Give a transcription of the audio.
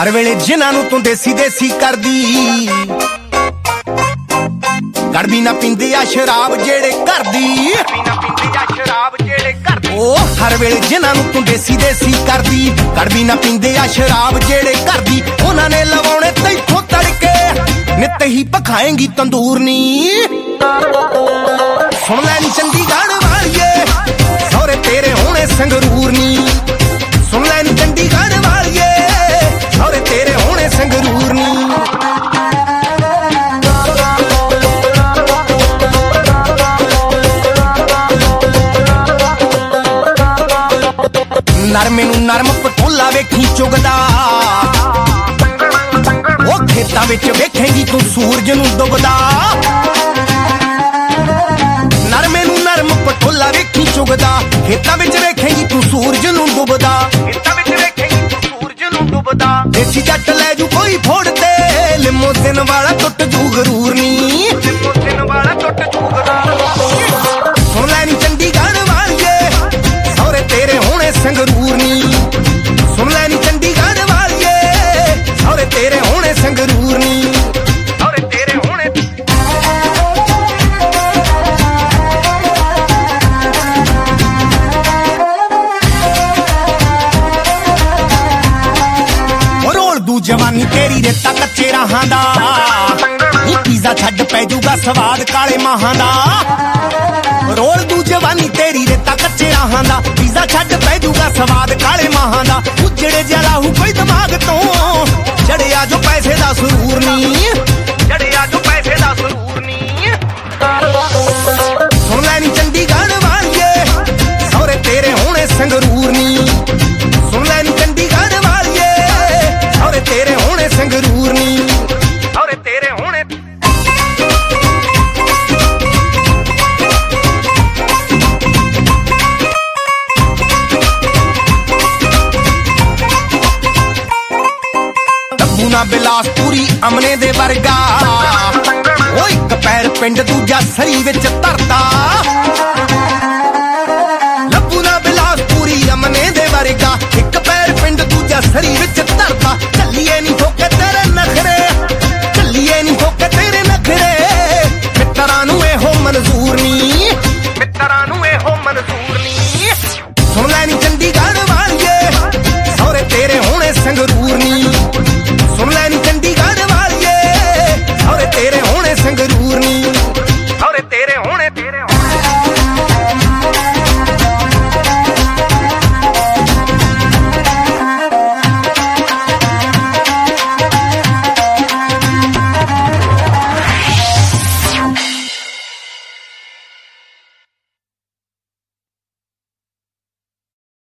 हर वेले जिन्हां नूं तूं देसी देसी करदी गड़बी ना पींदे आ शराब जेड़े करदी ओ हर वेले जिन्हां नूं तूं देसी देसी करदी गड़बी ना पींदे आ शराब जेड़े करदी उन्हां ने लवाउणे तैथों तड़के नित ही पखाएंगी तंदूर नी सुन लै नी चंडीगढ़ वालिए सौरे तेरे होने संगरूर नी सुन लै नी चंडीगढ़ वालिए सौरे तेरे होने संगरूर नी नरमे नूं नरम पटोला वेखी चुगदा ओ खेतां विच वेखेंगी तूं सूरज नूं डुबदा नरमे नूं नरम पटोला वेखी चुगदा खेतां विच वेखेंगी तूं सूरज नूं डुबदा देसी जट लै जू कोई फोड़ ते लिमोजिन वाला टुट जू गरूर नी सुन लै नी चंडीगढ़ वालिए सौरे तेरे होने संगरूर नी सुन लै नी चंडीगढ़ वालिए सौरे तेरे होने संगरूर नी सौरे तेरे होने रोल दू जवानी तेरी रेता कच्चे राहां दा पीज़ा छड्ड पै जूगा स्वाद काले माहां दा रोल दू जवानी तेरी रेता कच्चे राहां दा पीज़ा छड्ड पै जूगा स्वाद काले माहां दा उजड़े जलाहू कोई दिमाग तो चढ़िया जो पैसे दा सुरूर नी चढ़िया जो पैसे दा सुरूर नी सुन लै नी चंडीगढ़ वालिए सौरे तेरे होने संगरूर नी सुन लै नी चंडीगढ़ वालिए सौरे तेरे होने संगरूर नी सौरे तेरे होने ना बिलासपुरी अमने दे वर्गा ओ इक पैर पिंड दूजा सरी विच धरदा